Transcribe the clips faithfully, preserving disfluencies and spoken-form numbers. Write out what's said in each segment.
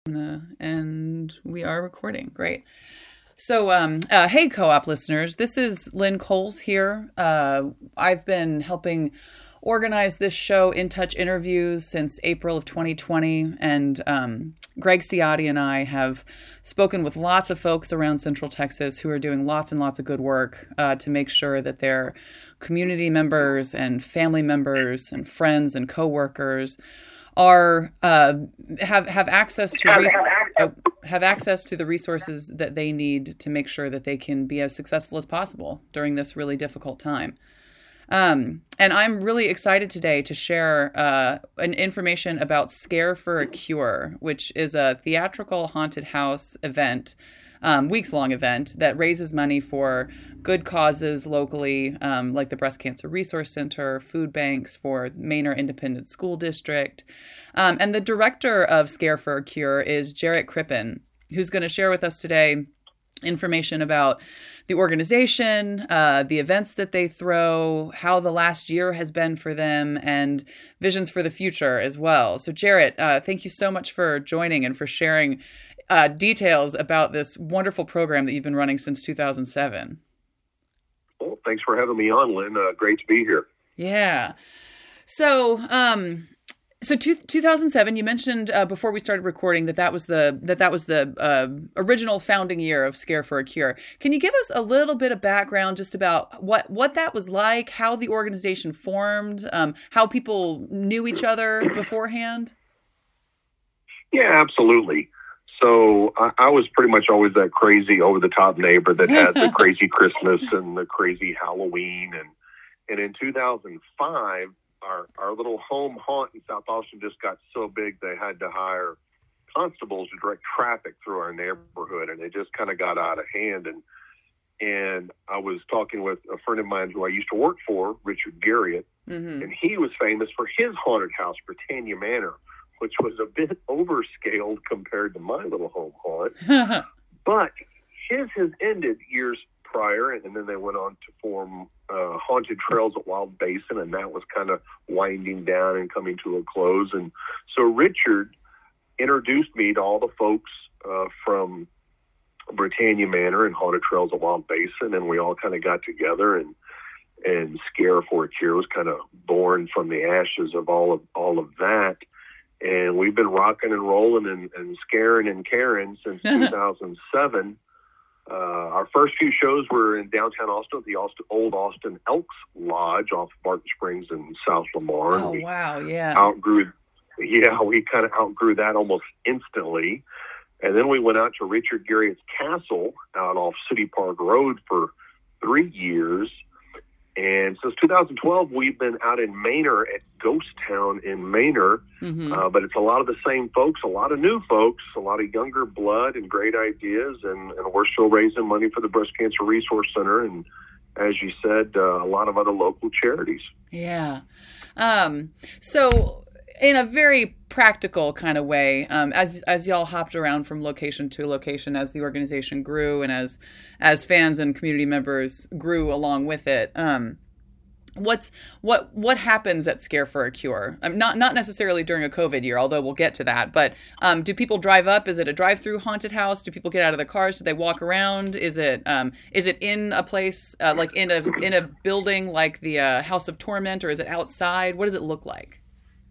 Uh, and we are recording. Great. So, um, uh, hey, co-op listeners, this is Lynn Coles here. Uh, I've been helping organize this show, In Touch Interviews, since April of twenty twenty. And um, Greg Ciotti and I have spoken with lots of folks around Central Texas who are doing lots and lots of good work uh, to make sure that their community members and family members and friends and coworkers are uh, have have access to res- uh, have access to the resources that they need to make sure that they can be as successful as possible during this really difficult time. Um, and I'm really excited today to share uh, an information about Scare for a Cure, which is a theatrical haunted house event, um, weeks-long event that raises money for good causes locally, um, like the Breast Cancer Resource Center, food banks for Manor Independent School District. Um, and the director of Scare for a Cure is Jarrett Crippen, who's going to share with us today information about the organization, uh, the events that they throw, how the last year has been for them, and visions for the future as well. So Jarrett, uh, thank you so much for joining and for sharing uh, details about this wonderful program that you've been running since two thousand seven. Well, thanks for having me on, Lynn. Uh, great to be here. Yeah. So, um, So two, two thousand seven, you mentioned uh, before we started recording that that was the that that was the uh, original founding year of Scare for a Cure. Can you give us a little bit of background just about what, what that was like, how the organization formed, um, how people knew each other beforehand? Yeah, absolutely. So I, I was pretty much always that crazy over-the-top neighbor that had the crazy Christmas and the crazy Halloween. And, and in two thousand five, Our our little home haunt in South Austin just got so big they had to hire constables to direct traffic through our neighborhood, and it just kind of got out of hand. And and I was talking with a friend of mine who I used to work for, Richard Garriott, mm-hmm. and he was famous for his haunted house, Britannia Manor, which was a bit overscaled compared to my little home haunt. But his has ended years prior, and then they went on to form uh, Haunted Trails at Wild Basin, and that was kind of winding down and coming to a close. And so Richard introduced me to all the folks uh, from Britannia Manor and Haunted Trails at Wild Basin, and we all kind of got together, and and Scare for a Cure was kind of born from the ashes of all of all of that. And we've been rocking and rolling and, and scaring and caring since two thousand seven. Uh, our first few shows were in downtown Austin at the Austin, old Austin Elks Lodge off Barton Springs and South Lamar. Oh, wow, yeah. Outgrew, yeah, we kind of outgrew that almost instantly. And then we went out to Richard Garriott's Castle out off City Park Road for three years. And since two thousand twelve, we've been out in Manor at Ghost Town in Manor. Mm-hmm. Uh, but it's a lot of the same folks, a lot of new folks, a lot of younger blood and great ideas. And, and we're still raising money for the Breast Cancer Resource Center. And as you said, uh, a lot of other local charities. Yeah. Um, so in a very practical kind of way, um, as as y'all hopped around from location to location as the organization grew and as as fans and community members grew along with it, um, what's what what happens at Scare for a Cure? Um, not not necessarily during a COVID year, although we'll get to that. But um, do people drive up? Is it a drive-through haunted house? Do people get out of their cars? Do they walk around? Is it um, is it in a place uh, like in a in a building like the uh, House of Torment, or is it outside? What does it look like?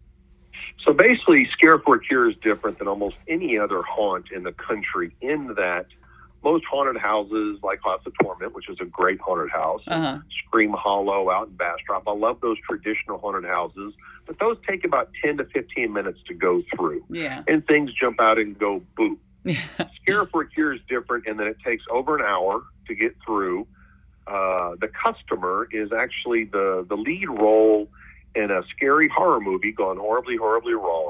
So basically, Scare for a Cure is different than almost any other haunt in the country in that most haunted houses, like House of Torment, which is a great haunted house, uh-huh. Scream Hollow out in Bastrop, I love those traditional haunted houses, but those take about ten to fifteen minutes to go through. Yeah. And things jump out and go boop. Scare for a Cure is different in that it takes over an hour to get through. Uh, the customer is actually the, the lead role in a scary horror movie gone horribly, horribly wrong.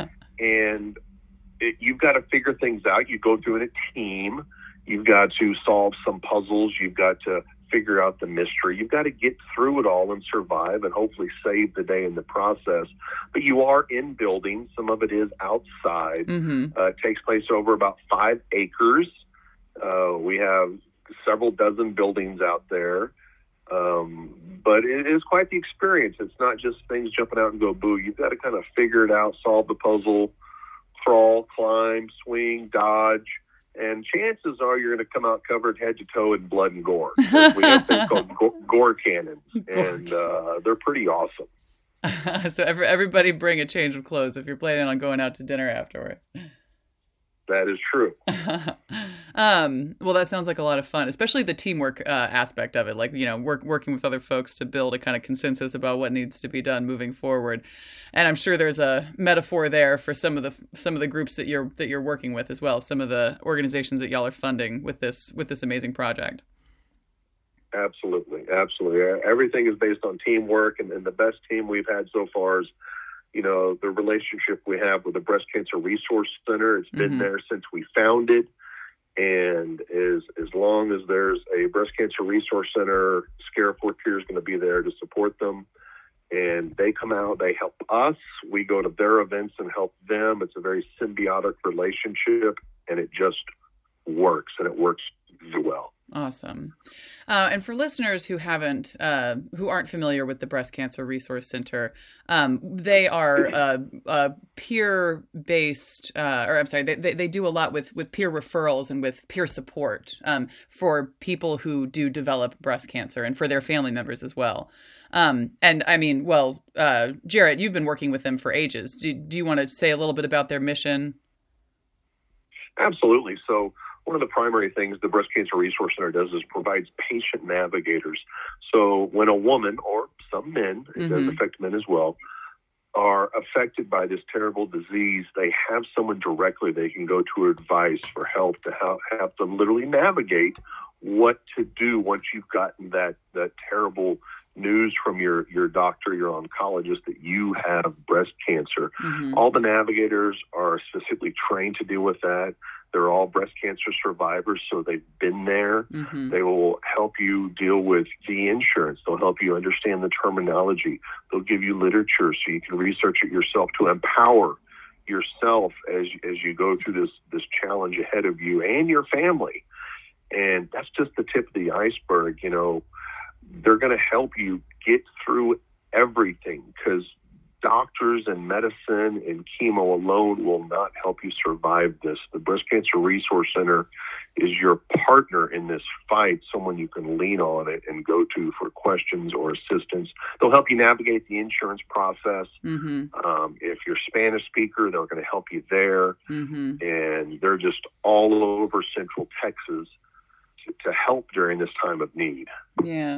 And it, you've got to figure things out. You go through in a team. You've got to solve some puzzles. You've got to figure out the mystery. You've got to get through it all and survive and hopefully save the day in the process. But you are in buildings. Some of it is outside. Mm-hmm. Uh, it takes place over about five acres. Uh, we have several dozen buildings out there. Um, but it is quite the experience. It's not just things jumping out and go boo. You've got to kind of figure it out, solve the puzzle, crawl, climb, swing, dodge, and chances are you're going to come out covered head to toe in blood and gore. We have things called gore, gore cannons, and uh, they're pretty awesome. So every, everybody bring a change of clothes if you're planning on going out to dinner afterwards. That is true. um, well, that sounds like a lot of fun, especially the teamwork uh, aspect of it. Like, you know, work, working with other folks to build a kind of consensus about what needs to be done moving forward. And I'm sure there's a metaphor there for some of the some of the groups that you're that you're working with as well. Some of the organizations that y'all are funding with this with this amazing project. Absolutely, absolutely. Everything is based on teamwork, and, and the best team we've had so far is, you know, the relationship we have with the Breast Cancer Resource Center. It's been mm-hmm. there since we founded, and as as long as there's a Breast Cancer Resource Center, Scarif Fort Pierre is going to be there to support them. And they come out, they help us. We go to their events and help them. It's a very symbiotic relationship, and it just works, and it works very well. Awesome. Uh, and for listeners who haven't, uh, who aren't familiar with the Breast Cancer Resource Center, um, they are uh, uh, peer-based, uh, or I'm sorry, they, they, they do a lot with, with peer referrals and with peer support um, for people who do develop breast cancer and for their family members as well. Um, and I mean, well, uh, Jarrett, you've been working with them for ages. Do, do you want to say a little bit about their mission? Absolutely. So one of the primary things the Breast Cancer Resource Center does is provides patient navigators. So when a woman, or some men, it mm-hmm. does affect men as well, are affected by this terrible disease, they have someone directly they can go to advice for help to help, have them literally navigate what to do once you've gotten that, that terrible news from your, your doctor, your oncologist, that you have breast cancer. Mm-hmm. All the navigators are specifically trained to deal with that. They're all breast cancer survivors, so they've been there. Mm-hmm. They will help you deal with the insurance. They'll help you understand the terminology. They'll give you literature so you can research it yourself to empower yourself as, as you go through this, this challenge ahead of you and your family. And that's just the tip of the iceberg. You know, they're going to help you get through everything, because doctors and medicine and chemo alone will not help you survive this. The Breast Cancer Resource Center is your partner in this fight, someone you can lean on it and go to for questions or assistance. They'll help you navigate the insurance process. Mm-hmm. Um, if you're a Spanish speaker, they're going to help you there. Mm-hmm. And they're just all over Central Texas to, to help during this time of need. Yeah.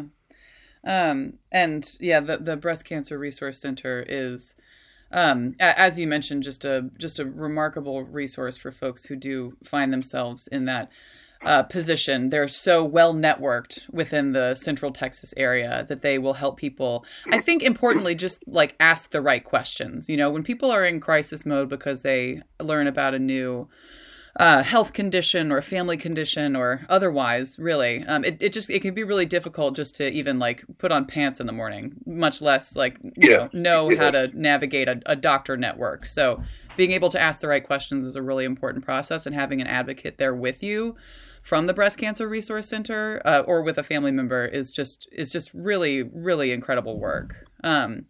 Um, and yeah, the, the Breast Cancer Resource Center is, um, as you mentioned, just a, just a remarkable resource for folks who do find themselves in that, uh, position. They're so well networked within the Central Texas area that they will help people. I think importantly, just like ask the right questions. You know, when people are in crisis mode because they learn about a new Uh, health condition or family condition or otherwise, really, um, it, it just, it can be really difficult just to even like put on pants in the morning, much less like, you yeah. know, know yeah. how to navigate a, a doctor network. So being able to ask the right questions is a really important process, and having an advocate there with you from the Breast Cancer Resource Center uh, or with a family member is just, is just really, really incredible work. Um,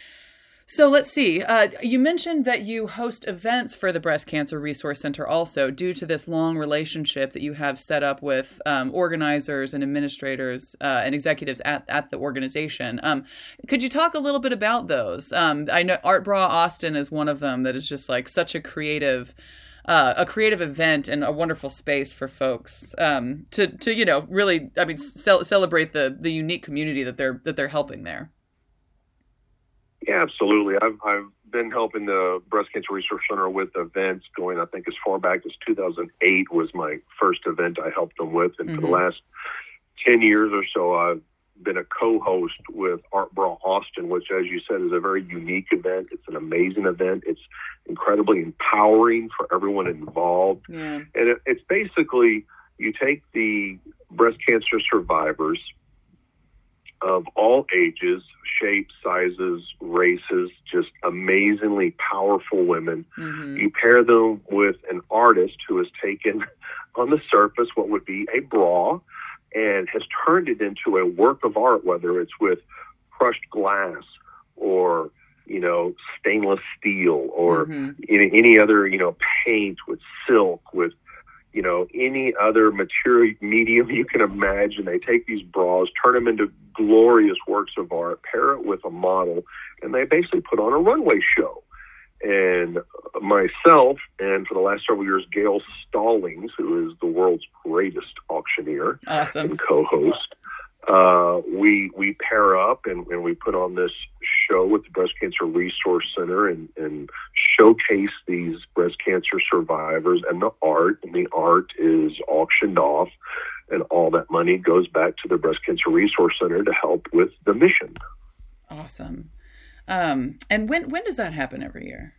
So let's see. Uh, you mentioned that you host events for the Breast Cancer Resource Center also, due to this long relationship that you have set up with um, organizers and administrators uh, and executives at, at the organization. Um, could you talk a little bit about those? Um, I know Art Bra Austin is one of them that is just like such a creative Uh, a creative event and a wonderful space for folks um, to, to, you know, really, I mean, ce- celebrate the the unique community that they're that they're helping there. Yeah, absolutely. I've I've been helping the Breast Cancer Resource Center with events going, I think, as far back as two thousand eight was my first event I helped them with. And mm-hmm. for the last ten years or so, I've been a co-host with Art Bra Austin, which, as you said, is a very unique event. It's an amazing event. It's incredibly empowering for everyone involved. Yeah. And it, it's basically, you take the breast cancer survivors of all ages, shapes, sizes, races, just amazingly powerful women. Mm-hmm. You pair them with an artist who has taken on the surface what would be a bra and has turned it into a work of art, whether it's with crushed glass or you know, stainless steel or Mm-hmm. any, any other, you know, paint with silk, with, you know, any other material medium you can imagine. They take these bras, turn them into glorious works of art, pair it with a model, and they basically put on a runway show. And myself, and for the last several years, Gail Stallings, who is the world's greatest auctioneer Awesome. and co-host, uh, we we pair up and, and we put on this show with the Breast Cancer Resource Center and, and showcase these breast cancer survivors and the art. And the art is auctioned off, and all that money goes back to the Breast Cancer Resource Center to help with the mission. Awesome. Um, and when when does that happen every year?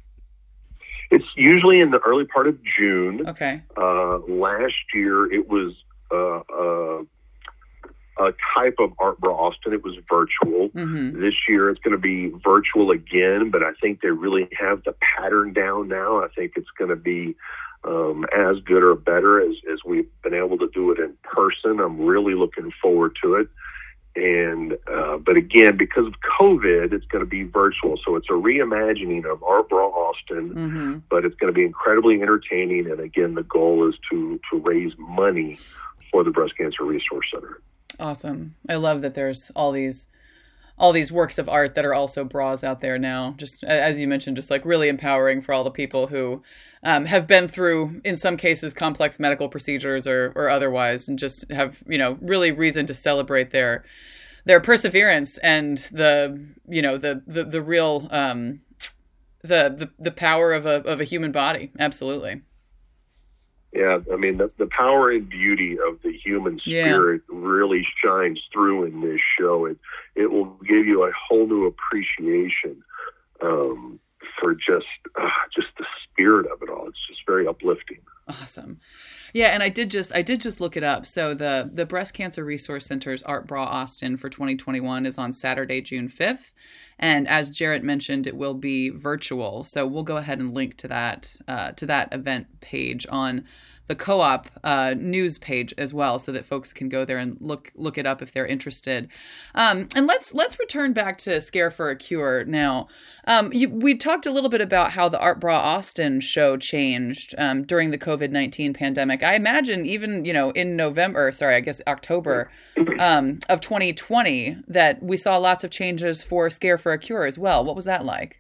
It's usually in the early part of June. Okay. Uh, last year, it was uh, uh, a type of Art Bra Austin. It was virtual. Mm-hmm. This year, it's going to be virtual again, but I think they really have the pattern down now. I think it's going to be um, as good or better as, as we've been able to do it in person. I'm really looking forward to it. And, uh, but again, because of COVID, it's going to be virtual. So it's a reimagining of Art Bra Austin, Mm-hmm. but it's going to be incredibly entertaining. And again, the goal is to, to raise money for the Breast Cancer Resource Center. Awesome. I love that there's all these, all these works of art that are also bras out there now. Just as you mentioned, just like really empowering for all the people who um, have been through, in some cases, complex medical procedures or, or otherwise, and just have, you know, really reason to celebrate their, their perseverance and the, you know, the, the, the real, um, the, the, the power of a, of a human body. Absolutely. Yeah, I mean, the, the power and beauty of the human spirit yeah. really shines through in this show. It it will give you a whole new appreciation um, for just uh, just the spirit of it all. It's just very uplifting. Awesome. Yeah, and I did just I did just look it up. So the the Breast Cancer Resource Center's Art Bra Austin for twenty twenty-one is on Saturday, June fifth. And as Jarrett mentioned, it will be virtual. So we'll go ahead and link to that uh, to that event page on the Co-op uh, news page as well, so that folks can go there and look look it up if they're interested. Um, and let's let's return back to Scare for a Cure now. Um, you, we talked a little bit about how the Art Bra Austin show changed um, during the COVID nineteen pandemic. I imagine even you know in November, sorry, I guess October um, of twenty twenty, that we saw lots of changes for Scare for a Cure as well. What was that like?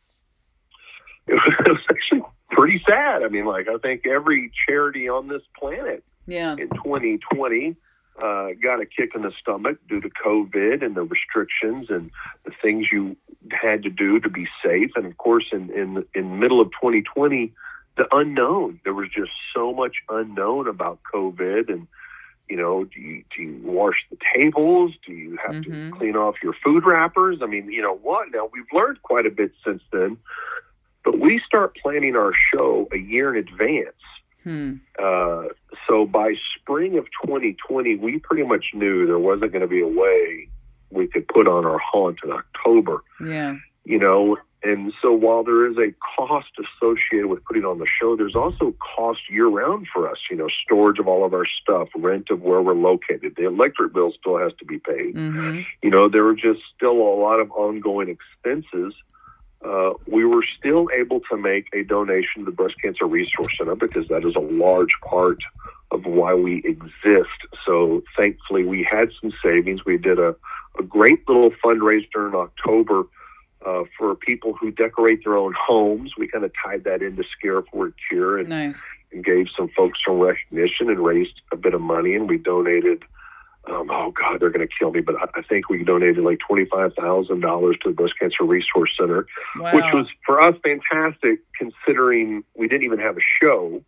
It was actually pretty sad. I mean, like, I think every charity on this planet yeah. in twenty twenty uh, got a kick in the stomach due to COVID and the restrictions and the things you had to do to be safe. And of course, in, in, in the middle of twenty twenty, the unknown. There was just so much unknown about COVID. And, you know, do you, do you wash the tables? Do you have mm-hmm. to clean off your food wrappers? I mean, you know what? Now, we've learned quite a bit since then. But we start planning our show a year in advance. Hmm. Uh, so by spring of twenty twenty, we pretty much knew there wasn't going to be a way we could put on our haunt in October. Yeah. You know, and so while there is a cost associated with putting on the show, there's also cost year-round for us. You know, storage of all of our stuff, rent of where we're located. The electric bill still has to be paid. Mm-hmm. You know, there were just still a lot of ongoing expenses. Uh, we were still able to make a donation to the Breast Cancer Resource Center because that is a large part of why we exist. So thankfully we had some savings. We did a, a great little fundraiser in October uh, for people who decorate their own homes. We kind of tied that into Scare for a Cure and, nice. and gave some folks some recognition and raised a bit of money. And we donated Um, oh, God, they're going to kill me. But I think we donated like twenty-five thousand dollars to the Breast Cancer Resource Center, wow. which was for us fantastic considering we didn't even have a show.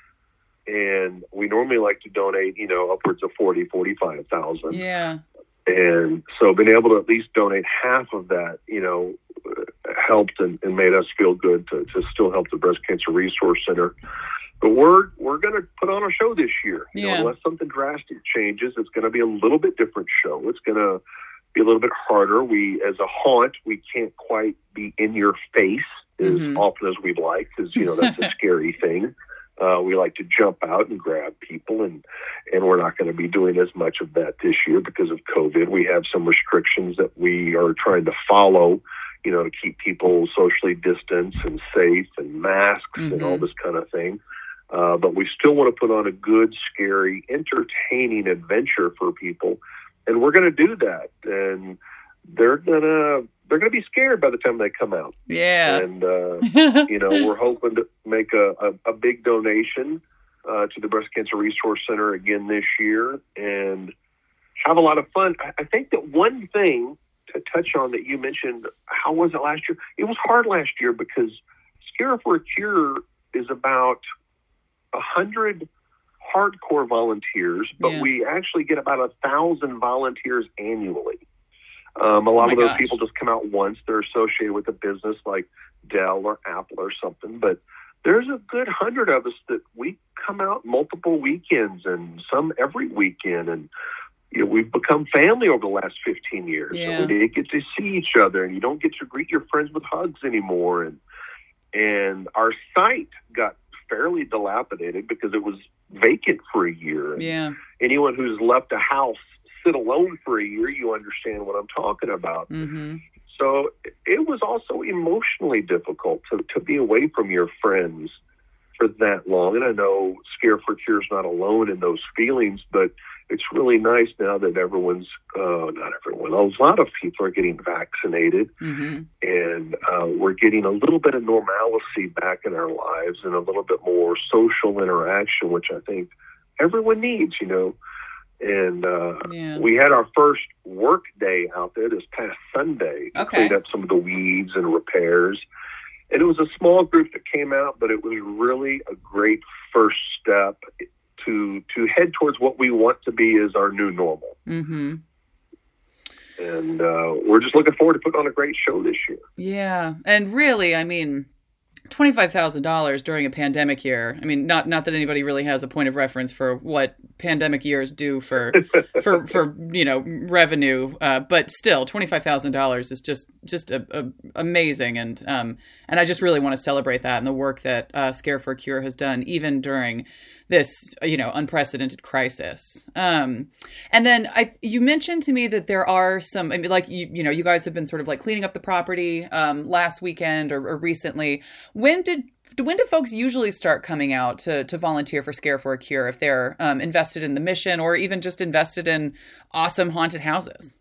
And we normally like to donate, you know, upwards of forty, forty-five thousand. Yeah. And so being able to at least donate half of that, you know, helped and, and made us feel good to, to still help the Breast Cancer Resource Center. But we're we're going to put on a show this year. You yeah. know, unless something drastic changes, it's going to be a little bit different show. It's going to be a little bit harder. We, as a haunt, we can't quite be in your face as mm-hmm. often as we'd like because, you know, that's a scary thing. Uh, we like to jump out and grab people, and, and we're not going to be doing as much of that this year because of COVID. We have some restrictions that we are trying to follow, you know, to keep people socially distanced and safe and masks mm-hmm. and all this kind of thing. Uh, but we still want to put on a good, scary, entertaining adventure for people. And we're going to do that. And they're going to they're going to be scared by the time they come out. Yeah. And, uh, you know, we're hoping to make a, a, a big donation uh, to the Breast Cancer Resource Center again this year and have a lot of fun. I, I think that one thing to touch on that you mentioned, how was it last year? It was hard last year because Scare for a Cure is about a hundred hardcore volunteers, but yeah. we actually get about a thousand volunteers annually. Um, a lot oh of those gosh. people just come out once. They're associated with a business like Dell or Apple or something, but there's a good hundred of us that we come out multiple weekends and some every weekend. And, you know, we've become family over the last fifteen years. Yeah. So we get to see each other and you don't get to greet your friends with hugs anymore. And, and our site got fairly dilapidated because it was vacant for a year. And yeah. anyone who's left a house sit alone for a year, you understand what I'm talking about. Mm-hmm. So it was also emotionally difficult to, to be away from your friends for that long. And I know Scare for Cure is not alone in those feelings, but it's really nice now that everyone's, uh, not everyone, a lot of people are getting vaccinated mm-hmm. and uh, we're getting a little bit of normalcy back in our lives and a little bit more social interaction, which I think everyone needs, you know. And uh, yeah. we had our first work day out there this past Sunday to okay. clean up some of the weeds and repairs. And it was a small group that came out, but it was really a great first step to to head towards what we want to be as our new normal. Mm-hmm. And uh, we're just looking forward to putting on a great show this year. Yeah. And really, I mean, twenty-five thousand dollars during a pandemic year. I mean, not not that anybody really has a point of reference for what pandemic years do for for for you know revenue, uh, but still, twenty-five thousand dollars is just just a, a amazing, and um and I just really want to celebrate that and the work that uh, Scare for a Cure has done, even during this you know unprecedented crisis. Um, and then I you mentioned to me that there are some, I mean, like you you know you guys have been sort of like cleaning up the property um, last weekend or, or recently. When did when do folks usually start coming out to to volunteer for Scare for a Cure if they're um, invested in the mission or even just invested in awesome haunted houses?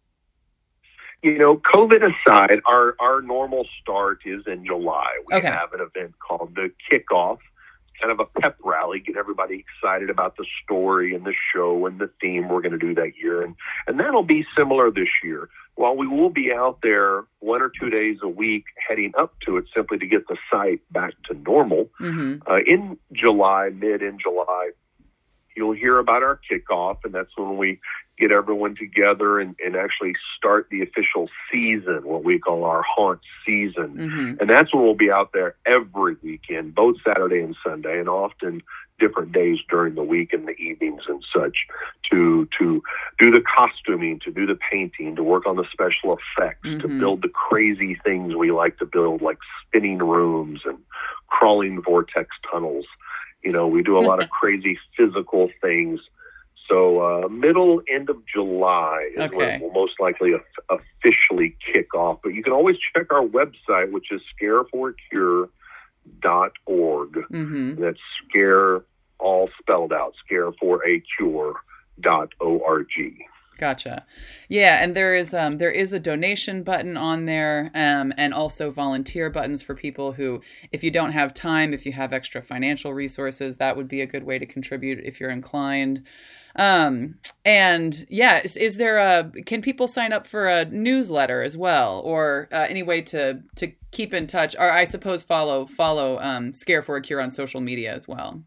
You know, COVID aside, our, our normal start is in July. We okay. have an event called the Kickoff, kind of a pep rally, get everybody excited about the story and the show and the theme we're going to do that year. And, and that'll be similar this year. While we will be out there one or two days a week heading up to it simply to get the site back to normal, mm-hmm. uh, in July, mid in July, you'll hear about our kickoff, and that's when we get everyone together and, and actually start the official season, what we call our haunt season. Mm-hmm. And that's when we'll be out there every weekend, both Saturday and Sunday, and often different days during the week and the evenings and such, to to do the costuming, to do the painting, to work on the special effects, mm-hmm. to build the crazy things we like to build, like spinning rooms and crawling vortex tunnels. You know, we do a lot of crazy physical things. So uh, middle, end of July is okay. when we'll most likely officially kick off. But you can always check our website, which is scare for a cure dot org. Mm-hmm. That's scare, all spelled out, scare for a cure dot org. Gotcha. Yeah, and there is um, there is a donation button on there, um, and also volunteer buttons for people who, if you don't have time, if you have extra financial resources, that would be a good way to contribute if you're inclined. Um, and yeah, is, is there a, can people sign up for a newsletter as well, or uh, any way to to keep in touch, or I suppose follow follow um, Scare for a Cure on social media as well?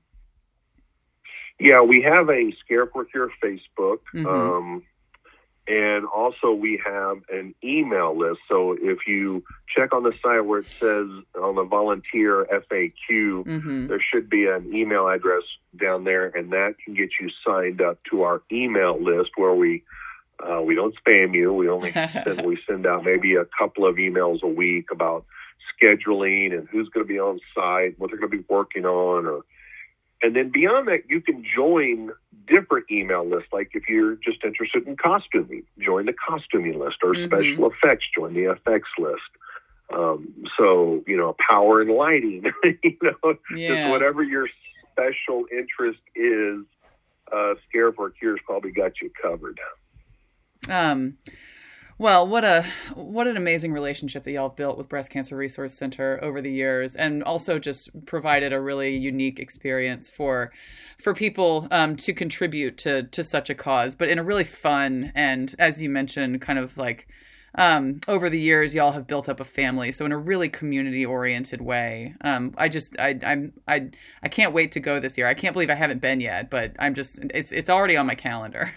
Yeah, we have a Scare for a Cure Facebook. Mm-hmm. Um, And also we have an email list. So if you check on the site where it says on the volunteer F A Q, mm-hmm. there should be an email address down there, and that can get you signed up to our email list where we uh, we don't spam you. We only send, we send out maybe a couple of emails a week about scheduling and who's going to be on site, what they're going to be working on, or and then beyond that, you can join different email lists. Like if you're just interested in costuming, join the costuming list, or mm-hmm. special effects, join the effects list. Um, so, you know, power and lighting, you know, Yeah. just whatever your special interest is, uh, Scare for a Cure's probably got you covered. Um, well, what a what an amazing relationship that y'all have built with Breast Cancer Resource Center over the years, and also just provided a really unique experience for for people um, to contribute to to such a cause, but in a really fun and, as you mentioned, kind of like um, over the years, y'all have built up a family. So in a really community oriented way. Um, I just I I'm I I can't wait to go this year. I can't believe I haven't been yet, but I'm just it's it's already on my calendar.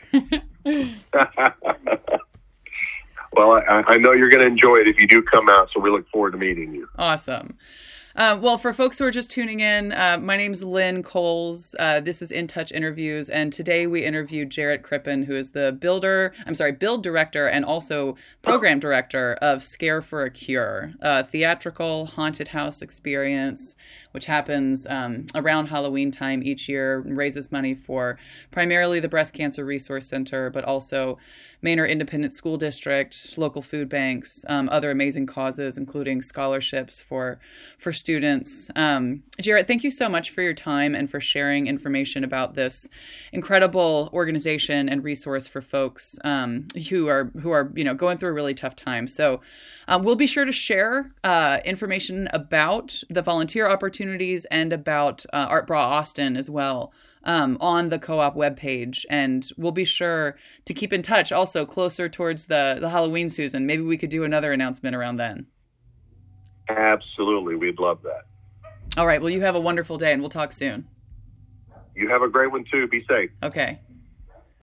Well, I, I know you're going to enjoy it if you do come out, so we look forward to meeting you. Awesome. Uh, well, for folks who are just tuning in, uh, my name's Lynn Coles. Uh, this is In Touch Interviews, and today we interviewed Jarrett Crippen, who is the builder, I'm sorry, build director and also program director of Scare for a Cure, a theatrical haunted house experience, which happens um, around Halloween time each year, and raises money for primarily the Breast Cancer Resource Center, but also Manor Independent School District, local food banks, um, other amazing causes, including scholarships for for students. Um, Jarrett, thank you so much for your time and for sharing information about this incredible organization and resource for folks um, who are who are you know going through a really tough time. So um, we'll be sure to share uh, information about the volunteer opportunities and about uh, Art Bra Austin as well. Um, on the co-op webpage, and we'll be sure to keep in touch also closer towards the, the Halloween season. Maybe we could do another announcement around then. Absolutely. We'd love that. All right. Well, you have a wonderful day, and we'll talk soon. You have a great one too. Be safe. Okay.